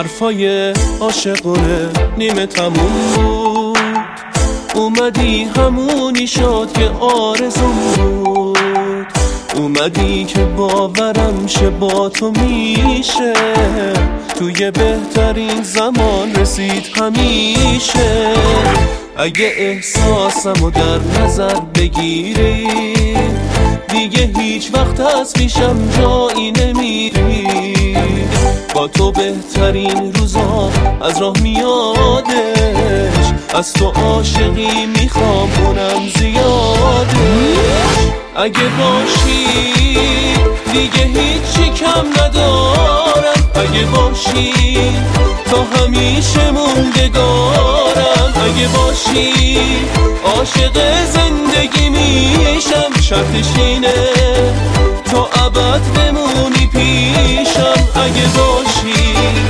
حرفای عاشقونه نیمه تموم بود، اومدی همونی شد که آرزوم بود، اومدی که باورم شه با تو میشه، توی بهترین زمان رسید همیشه. اگه احساسمو در نظر بگیری دیگه هیچ وقت از پیشم جایی نمیری، با تو بهترین روزا از راه میادش، از تو عاشقی میخوام اونم زیادش. اگه باشی دیگه هیچی کم ندارم، اگه باشی تا همیشه موندگارم، اگه باشی عاشق زندگی میشم، شرطش اینه تا ابد بمونی پیشم. اگه باشی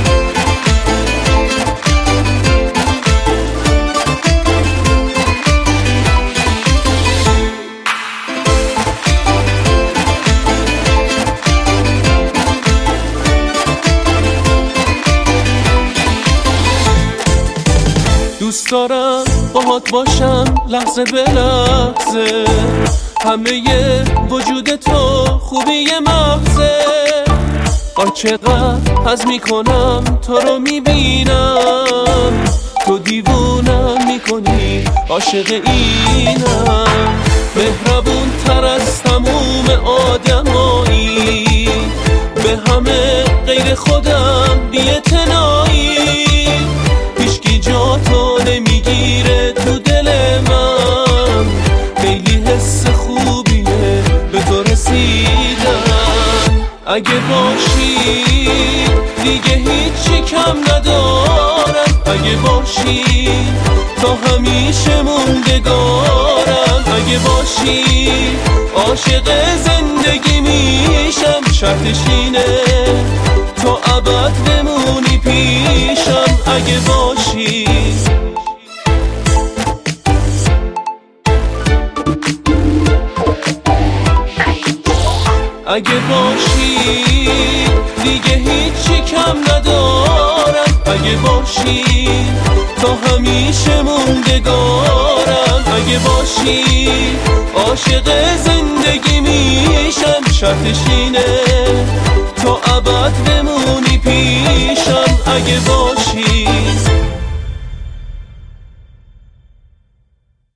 دوست دارم باهات باشم لحظه به لحظه، همه وجود تو خوبی محضه. چقدر حظ میکنم تو رو میبینم، تو دیوونم میکنی عاشق اینم، مهربون تر از تموم آدمایی، به همه غیر خودم بی‌اعتنایی، هیچکی جا تو نمیگیره تو دل من، خیلی حس خوبیه به تو رسیدن. اگه باشی دیگه هیچی کم ندارم، اگه باشی تا همیشه موندگارم، اگه باشی عاشق زندگی میشم، شرطش اینه تا ابد بمونی پیشم. اگه باشی اگه باشی دیگه هیچی کم ندارم، اگه باشی تا همیشه موندگارم، اگه باشی عاشق زندگی میشم، شرطش اینه تا ابد بمونی پیشم. اگه باشی